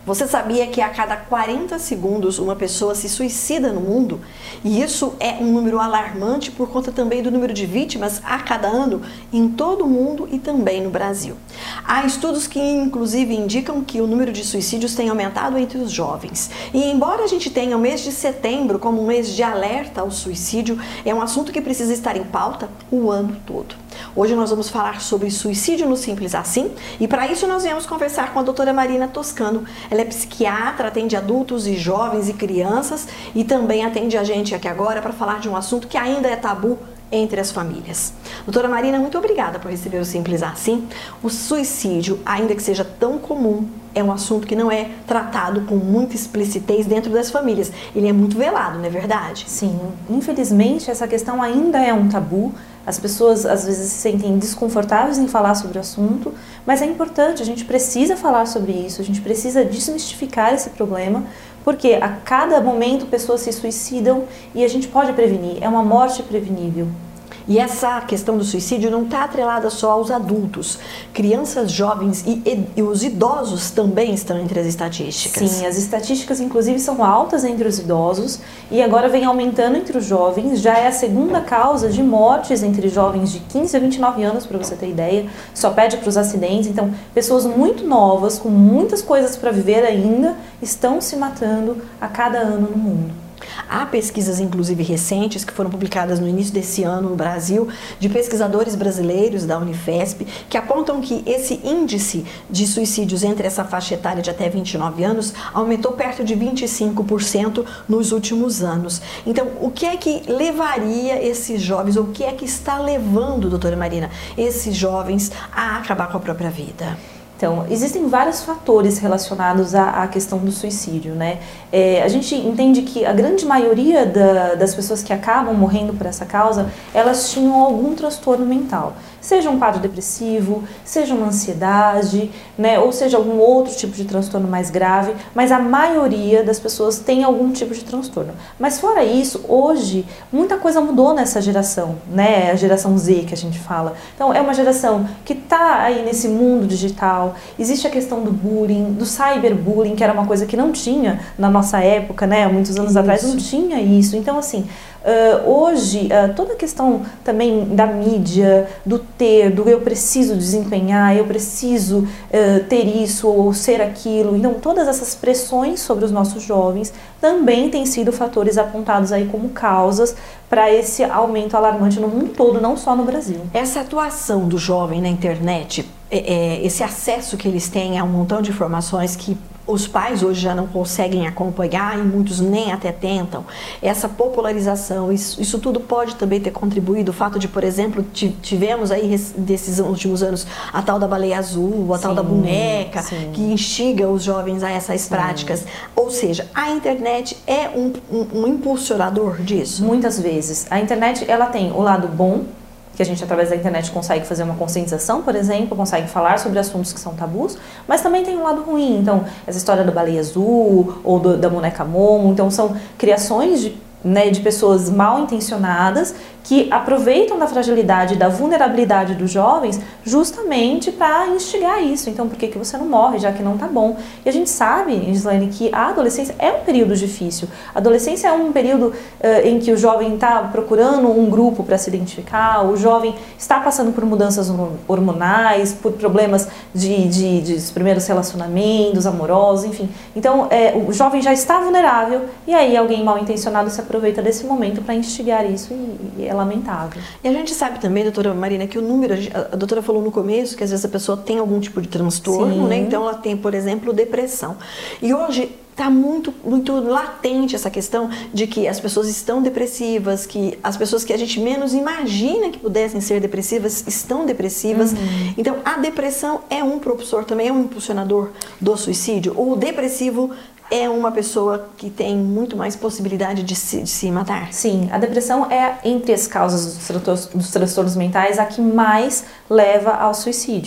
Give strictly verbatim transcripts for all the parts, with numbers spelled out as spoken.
Você sabia que a cada quarenta segundos uma pessoa se suicida no mundo? E isso é um número alarmante por conta também do número de vítimas a cada ano em todo o mundo e também no Brasil. Há estudos que inclusive indicam que o número de suicídios tem aumentado entre os jovens. E embora a gente tenha o mês de setembro como um mês de alerta ao suicídio, é um assunto que precisa estar em pauta o ano todo. Hoje nós vamos falar sobre suicídio no Simples Assim e para isso nós viemos conversar com a doutora Marina Toscano. Ela é psiquiatra, atende adultos e jovens e crianças e também atende a gente aqui agora para falar de um assunto que ainda é tabu entre as famílias. Doutora Marina, muito obrigada por receber o Simples Assim. O suicídio, ainda que seja tão comum, é um assunto que não é tratado com muita explicitez dentro das famílias. Ele é muito velado, não é verdade? Sim, infelizmente essa questão ainda é um tabu. As pessoas às vezes se sentem desconfortáveis em falar sobre o assunto, mas é importante, a gente precisa falar sobre isso, a gente precisa desmistificar esse problema, porque a cada momento pessoas se suicidam e a gente pode prevenir, é uma morte prevenível. E essa questão do suicídio não está atrelada só aos adultos. Crianças, jovens e, e, e os idosos também estão entre as estatísticas. Sim, as estatísticas inclusive são altas entre os idosos e agora vem aumentando entre os jovens. Já é a segunda causa de mortes entre jovens de quinze a vinte e nove anos, para você ter ideia. Só perde para os acidentes. Então, pessoas muito novas, com muitas coisas para viver ainda, estão se matando a cada ano no mundo. Há pesquisas, inclusive recentes, que foram publicadas no início desse ano no Brasil, de pesquisadores brasileiros da Unifesp, que apontam que esse índice de suicídios entre essa faixa etária de até vinte e nove anos aumentou perto de vinte e cinco por cento nos últimos anos. Então, o que é que levaria esses jovens, ou o que é que está levando, doutora Marina, esses jovens a acabar com a própria vida? Então, existem vários fatores relacionados à, à questão do suicídio, né? É, a gente entende que a grande maioria da, das pessoas que acabam morrendo por essa causa, elas tinham algum transtorno mental. Seja um quadro depressivo, seja uma ansiedade, né? Ou seja algum outro tipo de transtorno mais grave, mas a maioria das pessoas tem algum tipo de transtorno. Mas fora isso, hoje, muita coisa mudou nessa geração, né? A geração Z que a gente fala. Então, é uma geração que está aí nesse mundo digital. Existe a questão do bullying, do cyberbullying, que era uma coisa que não tinha na nossa época, né? Há muitos anos isso. atrás não tinha isso. Então, assim, uh, hoje, uh, toda a questão também da mídia, do ter, do eu preciso desempenhar, eu preciso uh, ter isso ou ser aquilo. Então, todas essas pressões sobre os nossos jovens também têm sido fatores apontados aí como causas para esse aumento alarmante no mundo todo, não só no Brasil. Essa atuação do jovem na internet, é, é, esse acesso que eles têm a um montão de informações que os pais hoje já não conseguem acompanhar e muitos nem até tentam, essa popularização, isso, isso tudo pode também ter contribuído, o fato de, por exemplo, tivemos aí desses últimos anos a tal da baleia azul, a sim, tal da boneca, sim. que instiga os jovens a essas sim. práticas. Ou seja, a internet é um, um, um impulsionador disso? Muitas vezes. A internet, ela tem o lado bom, que a gente através da internet consegue fazer uma conscientização, por exemplo, consegue falar sobre assuntos que são tabus, mas também tem um lado ruim. Então, essa história da baleia azul ou do, da boneca Momo, então são criações de, né, de pessoas mal intencionadas que aproveitam da fragilidade, da vulnerabilidade dos jovens justamente para instigar isso. Então, por que que você não morre, já que não tá bom? E a gente sabe, Gislaine, que a adolescência é um período difícil. A adolescência é um período uh, em que o jovem está procurando um grupo para se identificar, o jovem está passando por mudanças hormonais, por problemas de, de, de, de primeiros relacionamentos amorosos, enfim. Então, é, o jovem já está vulnerável e aí alguém mal intencionado se aproveita desse momento para instigar isso e, e é lamentável. E a gente sabe também, doutora Marina, que o número, a doutora falou no começo que às vezes a pessoa tem algum tipo de transtorno, sim. né? Então ela tem, por exemplo, depressão. E hoje está muito, muito latente essa questão de que as pessoas estão depressivas, que as pessoas que a gente menos imagina que pudessem ser depressivas estão depressivas. Uhum. Então a depressão é um propulsor, também é um impulsionador do suicídio. O depressivo é uma pessoa que tem muito mais possibilidade de se, de se matar? Sim, a depressão é, entre as causas dos transtornos, dos transtornos mentais, a que mais leva ao suicídio.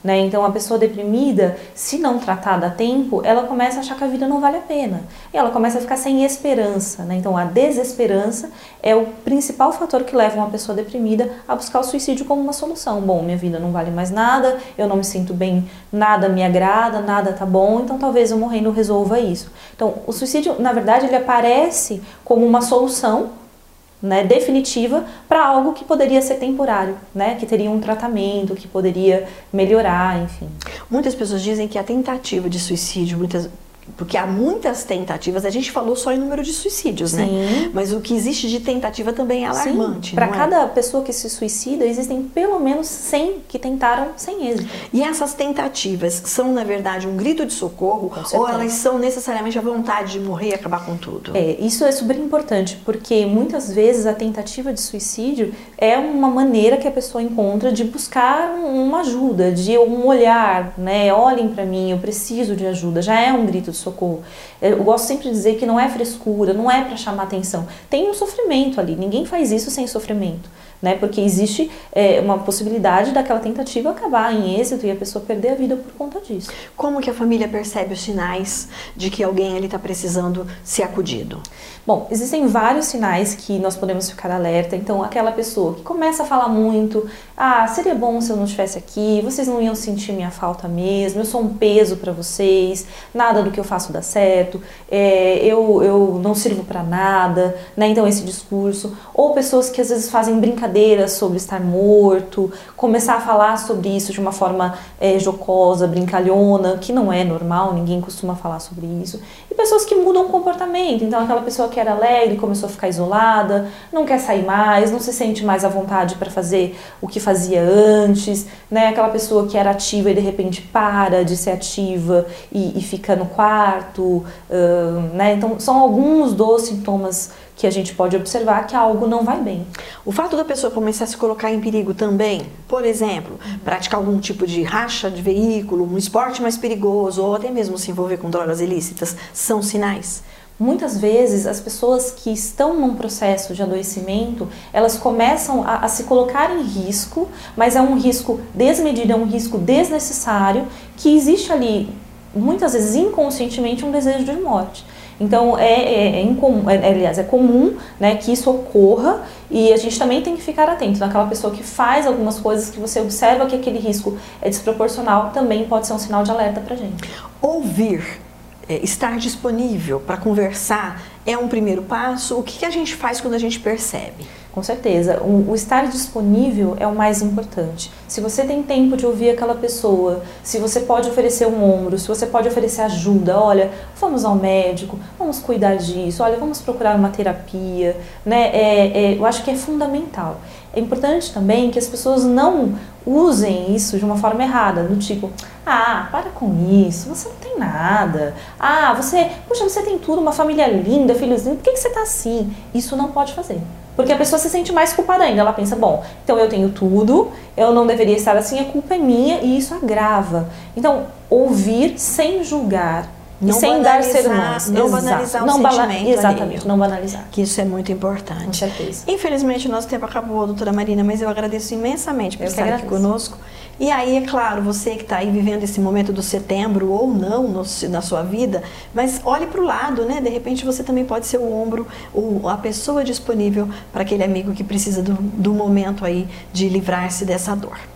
Né? Então a pessoa deprimida, se não tratada a tempo, ela começa a achar que a vida não vale a pena. E ela começa a ficar sem esperança. Né? Então a desesperança é o principal fator que leva uma pessoa deprimida a buscar o suicídio como uma solução. Bom, minha vida não vale mais nada, eu não me sinto bem, nada me agrada, nada tá bom, então talvez eu morrendo resolva isso. Então o suicídio, na verdade, ele aparece como uma solução, né, definitiva para algo que poderia ser temporário, né, que teria um tratamento, que poderia melhorar, enfim. Muitas pessoas dizem que a tentativa de suicídio, muitas, porque há muitas tentativas, a gente falou só em número de suicídios, Sim. né? Mas o que existe de tentativa também é alarmante. Para é? cada pessoa que se suicida, existem pelo menos cem que tentaram sem êxito. E essas tentativas são, na verdade, um grito de socorro, ou elas são necessariamente a vontade de morrer e acabar com tudo? É, isso é super importante, porque muitas vezes a tentativa de suicídio é uma maneira que a pessoa encontra de buscar uma ajuda, de um olhar, né? Olhem para mim, eu preciso de ajuda, já é um grito de socorro. Eu gosto sempre de dizer que não é frescura, não é para chamar atenção. Tem um sofrimento ali, ninguém faz isso sem sofrimento, né? Porque existe é, uma possibilidade daquela tentativa acabar em êxito e a pessoa perder a vida por conta disso. Como que a família percebe os sinais de que alguém ali está precisando ser acudido? Bom, existem vários sinais que nós podemos ficar alerta. Então, aquela pessoa que começa a falar muito, ah, seria bom se eu não estivesse aqui, vocês não iam sentir minha falta mesmo, eu sou um peso para vocês, nada do que eu faço dá certo, é, eu, eu não sirvo para nada, né? Então esse discurso. Ou pessoas que às vezes fazem brincadeiras sobre estar morto, começar a falar sobre isso de uma forma é, jocosa, brincalhona, que não é normal, ninguém costuma falar sobre isso. E pessoas que mudam o comportamento, então aquela pessoa que era alegre começou a ficar isolada, não quer sair mais, não se sente mais à vontade para fazer o que fazia antes, né? Aquela pessoa que era ativa e de repente para de ser ativa e, e fica no quarto, uh, né? Então são alguns dos sintomas que a gente pode observar que algo não vai bem. O fato da pessoa começar a se colocar em perigo também, por exemplo, praticar algum tipo de racha de veículo, um esporte mais perigoso ou até mesmo se envolver com drogas ilícitas, são sinais? Muitas vezes as pessoas que estão num processo de adoecimento, elas começam a, a se colocar em risco, mas é um risco desmedido, é um risco desnecessário, que existe ali, muitas vezes inconscientemente, um desejo de morte. Então, é, é, é, incomum, é, aliás, é comum, né, que isso ocorra e a gente também tem que ficar atento naquela pessoa que faz algumas coisas que você observa que aquele risco é desproporcional, também pode ser um sinal de alerta pra gente. Ouvir, é, estar disponível para conversar é um primeiro passo. O que, que a gente faz quando a gente percebe? Com certeza, o, o estar disponível é o mais importante. Se você tem tempo de ouvir aquela pessoa, se você pode oferecer um ombro, se você pode oferecer ajuda, olha, vamos ao médico, vamos cuidar disso, olha, vamos procurar uma terapia, né? É, é, eu acho que é fundamental. É importante também que as pessoas não usem isso de uma forma errada, do tipo, ah, para com isso, você não tem nada, ah, você, puxa, você tem tudo, uma família linda, filhos lindos, por que, que você está assim? Isso não pode fazer. Porque a pessoa se sente mais culpada ainda, ela pensa, bom, então eu tenho tudo, eu não deveria estar assim, a culpa é minha e isso agrava. Então, ouvir sem julgar, não e sem dar sermões. Não banalizar o não sentimento Exatamente, alheio. não banalizar. Que isso é muito importante. Com certeza. Infelizmente, o nosso tempo acabou, doutora Marina, mas eu agradeço imensamente por eu estar aqui conosco. E aí, é claro, você que está aí vivendo esse momento do setembro ou não no, na sua vida, mas olhe para o lado, né? De repente você também pode ser o ombro, o, a pessoa disponível para aquele amigo que precisa do, do momento aí de livrar-se dessa dor.